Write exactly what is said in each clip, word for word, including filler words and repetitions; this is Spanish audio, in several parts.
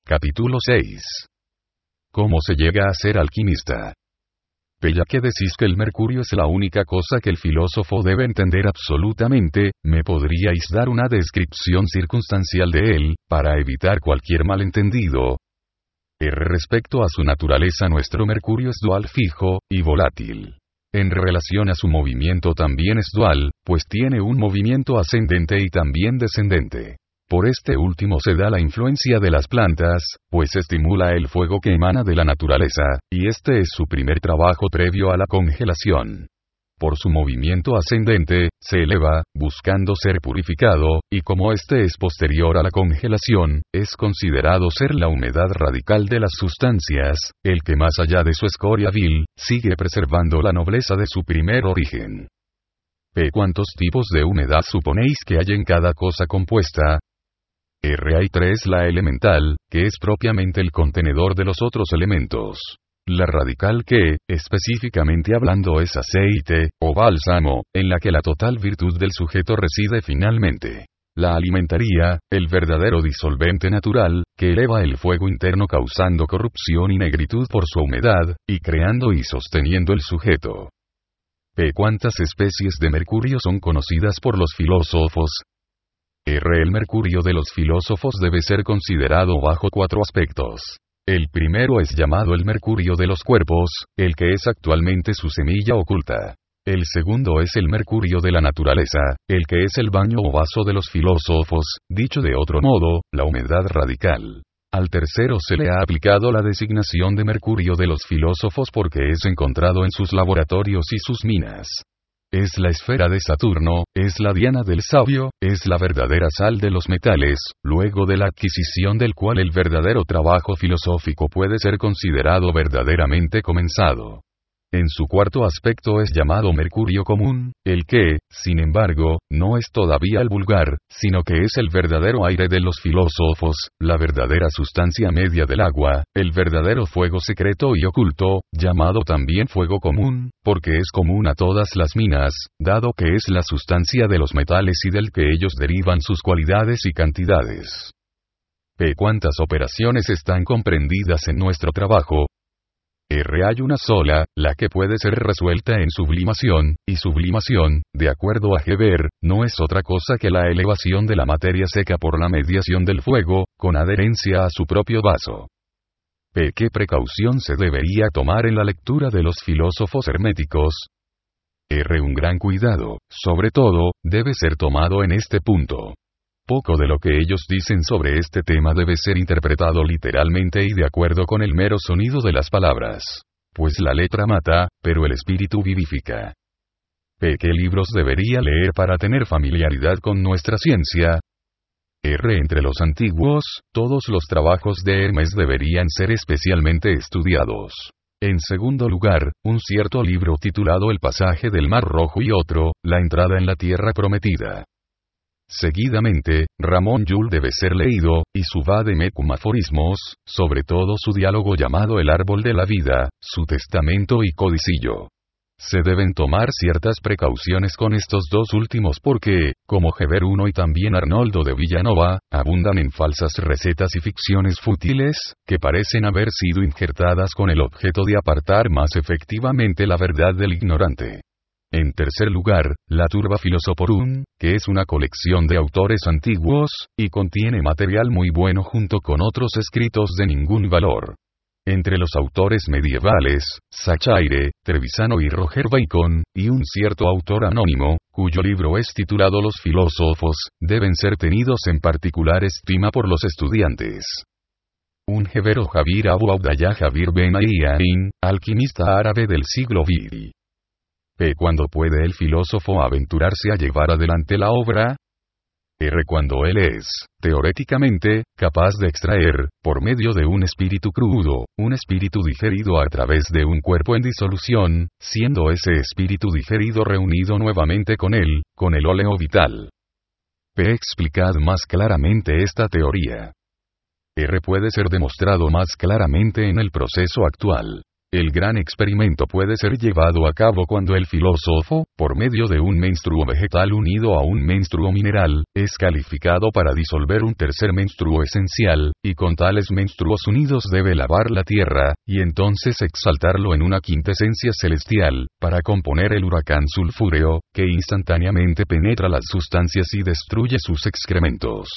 Capítulo seis. ¿Cómo se llega a ser alquimista? P. Ya que decís que el mercurio es la única cosa que el filósofo debe entender absolutamente, ¿me podríais dar una descripción circunstancial de él, para evitar cualquier malentendido? R. Respecto a su naturaleza, nuestro mercurio es dual fijo, y volátil. En relación a su movimiento también es dual, pues tiene un movimiento ascendente y también descendente. Por este último se da la influencia de las plantas, pues estimula el fuego que emana de la naturaleza, y este es su primer trabajo previo a la congelación. Por su movimiento ascendente, se eleva, buscando ser purificado, y como este es posterior a la congelación, es considerado ser la humedad radical de las sustancias, el que más allá de su escoria vil, sigue preservando la nobleza de su primer origen. P. ¿Cuántos tipos de humedad suponéis que hay en cada cosa compuesta? R. Hay tres: la elemental, que es propiamente el contenedor de los otros elementos. La radical que, específicamente hablando, es aceite, o bálsamo, en la que la total virtud del sujeto reside finalmente. La alimentaría, el verdadero disolvente natural, que eleva el fuego interno causando corrupción y negritud por su humedad, y creando y sosteniendo el sujeto. P. ¿Cuántas especies de mercurio son conocidas por los filósofos? R. El mercurio de los filósofos debe ser considerado bajo cuatro aspectos. El primero es llamado el mercurio de los cuerpos, el que es actualmente su semilla oculta. El segundo es el mercurio de la naturaleza, el que es el baño o vaso de los filósofos, dicho de otro modo, la humedad radical. Al tercero se le ha aplicado la designación de mercurio de los filósofos porque es encontrado en sus laboratorios y sus minas. Es la esfera de Saturno, es la diana del sabio, es la verdadera sal de los metales, luego de la adquisición del cual el verdadero trabajo filosófico puede ser considerado verdaderamente comenzado. En su cuarto aspecto es llamado mercurio común, el que, sin embargo, no es todavía el vulgar, sino que es el verdadero aire de los filósofos, la verdadera sustancia media del agua, el verdadero fuego secreto y oculto, llamado también fuego común, porque es común a todas las minas, dado que es la sustancia de los metales y del que ellos derivan sus cualidades y cantidades. P. ¿Cuántas operaciones están comprendidas en nuestro trabajo? R. Hay una sola, la que puede ser resuelta en sublimación, y sublimación, de acuerdo a Geber, no es otra cosa que la elevación de la materia seca por la mediación del fuego, con adherencia a su propio vaso. P. ¿Qué precaución se debería tomar en la lectura de los filósofos herméticos? R. Un gran cuidado, sobre todo, debe ser tomado en este punto. Poco de lo que ellos dicen sobre este tema debe ser interpretado literalmente y de acuerdo con el mero sonido de las palabras. Pues la letra mata, pero el espíritu vivifica. P. ¿Qué libros debería leer para tener familiaridad con nuestra ciencia? R. Entre los antiguos, todos los trabajos de Hermes deberían ser especialmente estudiados. En segundo lugar, un cierto libro titulado El pasaje del Mar Rojo y otro, La entrada en la tierra prometida. Seguidamente, Ramón Llull debe ser leído, y su Vademecum aforismos, sobre todo su diálogo llamado El árbol de la vida, su testamento y codicillo. Se deben tomar ciertas precauciones con estos dos últimos porque, como Geber uno y también Arnoldo de Villanova, abundan en falsas recetas y ficciones fútiles, que parecen haber sido injertadas con el objeto de apartar más efectivamente la verdad del ignorante. En tercer lugar, la Turba Philosophorum, que es una colección de autores antiguos, y contiene material muy bueno junto con otros escritos de ningún valor. Entre los autores medievales, Sachaire, Trevisano y Roger Bacon, y un cierto autor anónimo, cuyo libro es titulado Los filósofos, deben ser tenidos en particular estima por los estudiantes. Un Jebero Jabir Abu Abdallah Jabir Ben Ayyain, alquimista árabe del siglo veinte. P. ¿Cuándo puede el filósofo aventurarse a llevar adelante la obra? R. Cuando él es, teoréticamente, capaz de extraer, por medio de un espíritu crudo, un espíritu digerido a través de un cuerpo en disolución, siendo ese espíritu digerido reunido nuevamente con él, con el óleo vital. P. Explicad más claramente esta teoría. R. Puede ser demostrado más claramente en el proceso actual. El gran experimento puede ser llevado a cabo cuando el filósofo, por medio de un menstruo vegetal unido a un menstruo mineral, es calificado para disolver un tercer menstruo esencial, y con tales menstruos unidos debe lavar la tierra, y entonces exaltarlo en una quintesencia celestial, para componer el huracán sulfúreo, que instantáneamente penetra las sustancias y destruye sus excrementos.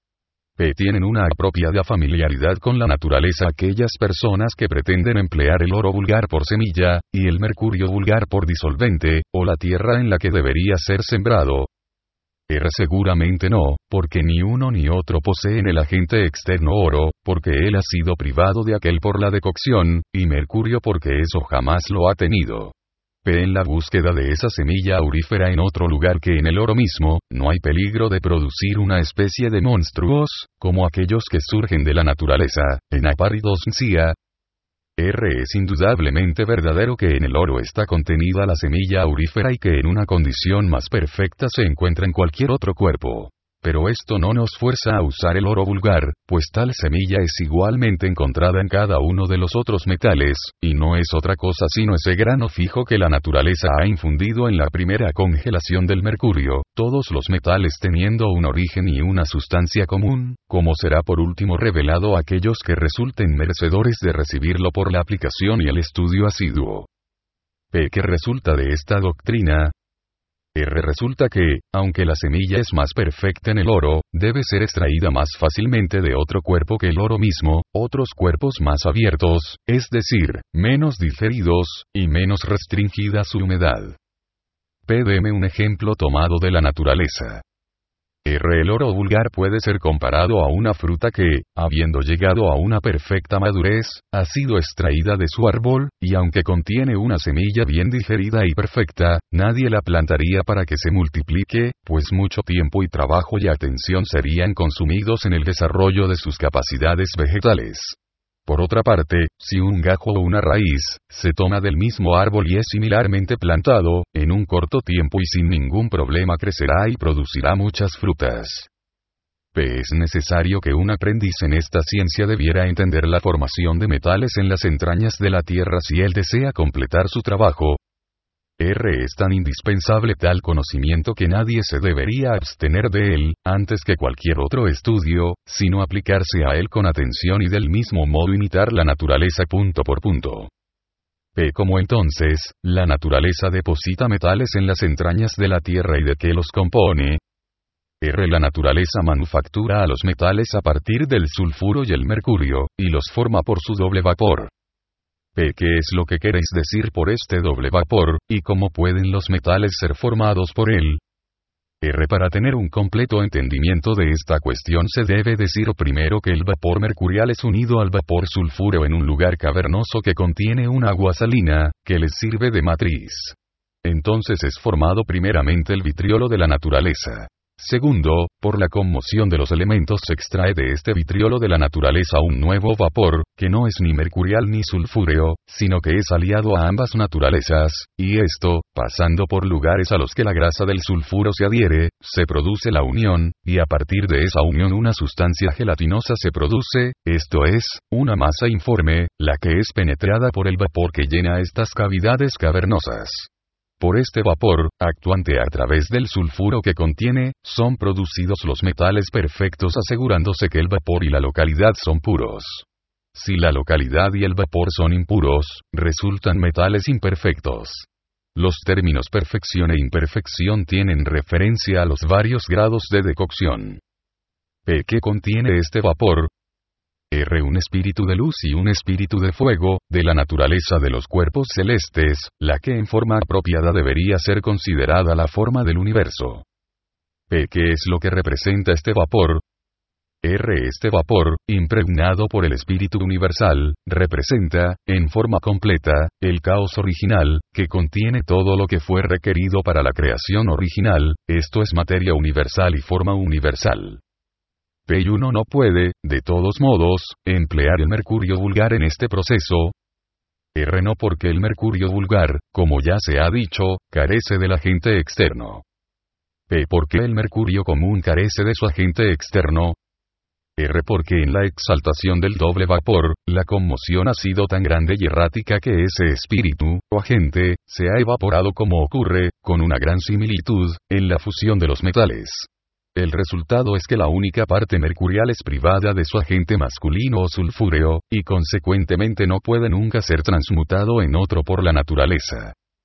P. Tienen una apropiada familiaridad con la naturaleza aquellas personas que pretenden emplear el oro vulgar por semilla, y el mercurio vulgar por disolvente, o la tierra en la que debería ser sembrado. R. Seguramente no, porque ni uno ni otro poseen el agente externo oro, porque él ha sido privado de aquel por la decocción, y mercurio porque eso jamás lo ha tenido. P. En la búsqueda de esa semilla aurífera en otro lugar que en el oro mismo, no hay peligro de producir una especie de monstruos, como aquellos que surgen de la naturaleza, en aparidosncia. R. Es indudablemente verdadero que en el oro está contenida la semilla aurífera y que en una condición más perfecta se encuentra en cualquier otro cuerpo. Pero esto no nos fuerza a usar el oro vulgar, pues tal semilla es igualmente encontrada en cada uno de los otros metales, y no es otra cosa sino ese grano fijo que la naturaleza ha infundido en la primera congelación del mercurio, todos los metales teniendo un origen y una sustancia común, como será por último revelado a aquellos que resulten merecedores de recibirlo por la aplicación y el estudio asiduo. P. ¿Qué resulta de esta doctrina? R. Resulta que, aunque la semilla es más perfecta en el oro, debe ser extraída más fácilmente de otro cuerpo que el oro mismo, otros cuerpos más abiertos, es decir, menos digeridos, y menos restringida su humedad. P. Deme un ejemplo tomado de la naturaleza. R. El oro vulgar puede ser comparado a una fruta que, habiendo llegado a una perfecta madurez, ha sido extraída de su árbol, y aunque contiene una semilla bien digerida y perfecta, nadie la plantaría para que se multiplique, pues mucho tiempo y trabajo y atención serían consumidos en el desarrollo de sus capacidades vegetales. Por otra parte, si un gajo o una raíz, se toma del mismo árbol y es similarmente plantado, en un corto tiempo y sin ningún problema crecerá y producirá muchas frutas. P. Es necesario que un aprendiz en esta ciencia debiera entender la formación de metales en las entrañas de la tierra si él desea completar su trabajo. R. Es tan indispensable tal conocimiento que nadie se debería abstener de él, antes que cualquier otro estudio, sino aplicarse a él con atención y del mismo modo imitar la naturaleza punto por punto. P. Como entonces, la naturaleza deposita metales en las entrañas de la tierra y de qué los compone. R. La naturaleza manufactura a los metales a partir del sulfuro y el mercurio, y los forma por su doble vapor. P. ¿Qué es lo que queréis decir por este doble vapor, y cómo pueden los metales ser formados por él? R. Para tener un completo entendimiento de esta cuestión se debe decir primero que el vapor mercurial es unido al vapor sulfúreo en un lugar cavernoso que contiene un agua salina, que les sirve de matriz. Entonces es formado primeramente el vitriolo de la naturaleza. Segundo, por la conmoción de los elementos se extrae de este vitriolo de la naturaleza un nuevo vapor, que no es ni mercurial ni sulfúreo, sino que es aliado a ambas naturalezas, y esto, pasando por lugares a los que la grasa del sulfuro se adhiere, se produce la unión, y a partir de esa unión una sustancia gelatinosa se produce, esto es, una masa informe, la que es penetrada por el vapor que llena estas cavidades cavernosas. Por este vapor, actuante a través del sulfuro que contiene, son producidos los metales perfectos asegurándose que el vapor y la localidad son puros. Si la localidad y el vapor son impuros, resultan metales imperfectos. Los términos perfección e imperfección tienen referencia a los varios grados de decocción. P. ¿Qué contiene este vapor? R. Un espíritu de luz y un espíritu de fuego, de la naturaleza de los cuerpos celestes, la que en forma apropiada debería ser considerada la forma del universo. P. ¿Qué es lo que representa este vapor? R. Este vapor, impregnado por el espíritu universal, representa, en forma completa, el caos original, que contiene todo lo que fue requerido para la creación original, esto es materia universal y forma universal. P. Y uno no puede, de todos modos, emplear el mercurio vulgar en este proceso. R. No, porque el mercurio vulgar, como ya se ha dicho, carece del agente externo. P. ¿Por qué el mercurio común carece de su agente externo? R porque en la exaltación del doble vapor, la conmoción ha sido tan grande y errática que ese espíritu, o agente, se ha evaporado como ocurre, con una gran similitud, en la fusión de los metales. El resultado es que la única parte mercurial es privada de su agente masculino o sulfúreo, y consecuentemente no puede nunca ser transmutado en otro por la naturaleza.